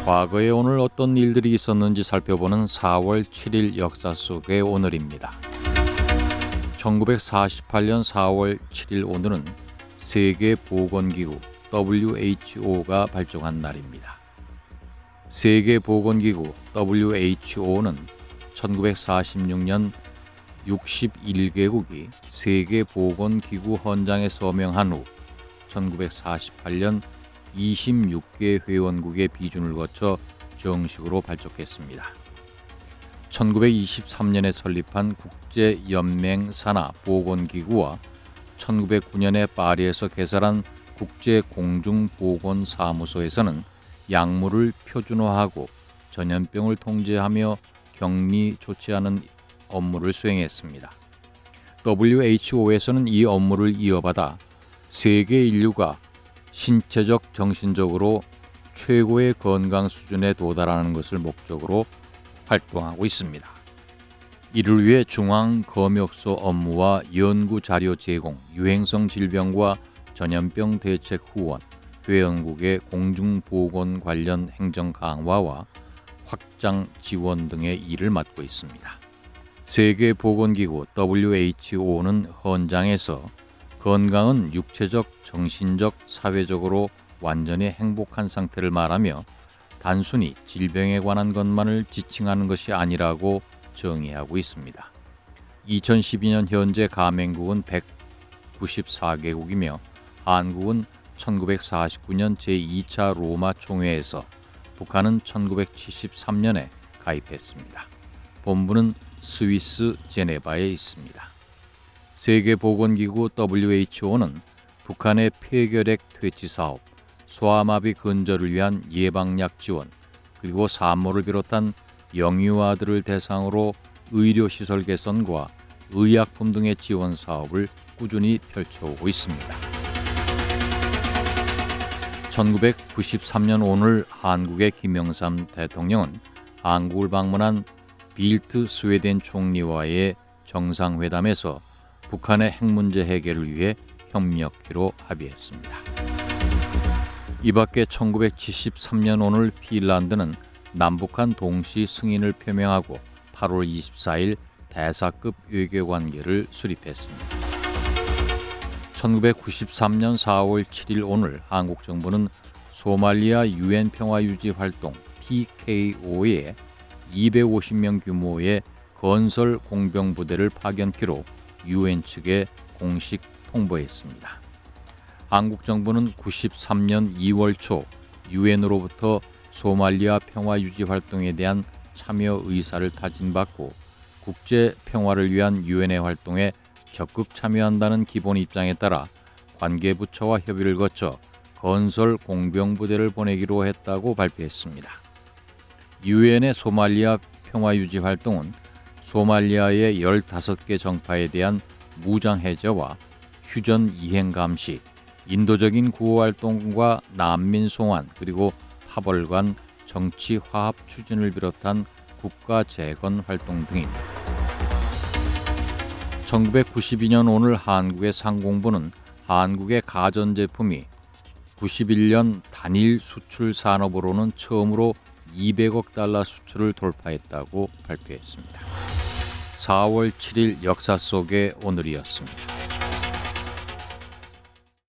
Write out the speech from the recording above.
과거에 오늘 어떤 일들이 있었는지 살펴보는 4월 7일 역사 속의 오늘입니다. 1948년 4월 7일 오늘은 세계보건기구 WHO가 발족한 날입니다. 세계보건기구 WHO는 1946년 61개국이 세계보건기구 헌장에 서명한 후 1948년 26개 회원국의 비준을 거쳐 정식으로 발족했습니다. 1923년에 설립한 국제연맹 산하 보건기구와 1909년에 파리에서 개설한 국제공중보건사무소에서는 약물을 표준화하고 전염병을 통제하며 격리 조치하는 업무를 수행했습니다. WHO에서는 이 업무를 이어받아 세계 인류가 신체적, 정신적으로 최고의 건강 수준에 도달하는 것을 목적으로 활동하고 있습니다. 이를 위해 중앙검역소 업무와 연구 자료 제공, 유행성 질병과 전염병 대책 후원, 회원국의 공중보건 관련 행정 강화와 확장 지원 등의 일을 맡고 있습니다. 세계보건기구 WHO는 헌장에서 건강은 육체적, 정신적, 사회적으로 완전히 행복한 상태를 말하며 단순히 질병에 관한 것만을 지칭하는 것이 아니라고 정의하고 있습니다. 2012년 현재 가맹국은 194개국이며 한국은 1949년 제2차 로마 총회에서, 북한은 1973년에 가입했습니다. 본부는 스위스 제네바에 있습니다. 세계보건기구 WHO는 북한의 폐결핵 퇴치 사업, 소아마비 근절을 위한 예방약 지원, 그리고 산모를 비롯한 영유아들을 대상으로 의료시설 개선과 의약품 등의 지원 사업을 꾸준히 펼쳐오고 있습니다. 1993년 오늘 한국의 김영삼 대통령은 한국을 방문한 빌트 스웨덴 총리와의 정상회담에서 북한의 핵 문제 해결을 위해 협력키로 합의했습니다. 이 밖에 1973년 오늘 핀란드는 남북한 동시 승인을 표명하고 8월 24일 대사급 외교관계를 수립했습니다. 1993년 4월 7일 오늘 한국 정부는 소말리아 유엔 평화유지 활동 PKO에 250명 규모의 건설 공병부대를 파견키로 유엔 측에 공식 통보했습니다. 한국 정부는 93년 2월 초 유엔으로부터 소말리아 평화유지 활동에 대한 참여 의사를 타진받고 국제 평화를 위한 유엔의 활동에 적극 참여한다는 기본 입장에 따라 관계부처와 협의를 거쳐 건설 공병부대를 보내기로 했다고 발표했습니다. 유엔의 소말리아 평화유지 활동은 소말리아의 15개 정파에 대한 무장 해제와 휴전 이행 감시, 인도적인 구호활동과 난민 송환, 그리고 파벌 간 정치 화합 추진을 비롯한 국가 재건 활동 등입니다. 1992년 오늘 한국의 상공부는 한국의 가전제품이 91년 단일 수출 산업으로는 처음으로 200억 달러 수출을 돌파했다고 발표했습니다. 4월 7일 역사 속의 오늘이었습니다.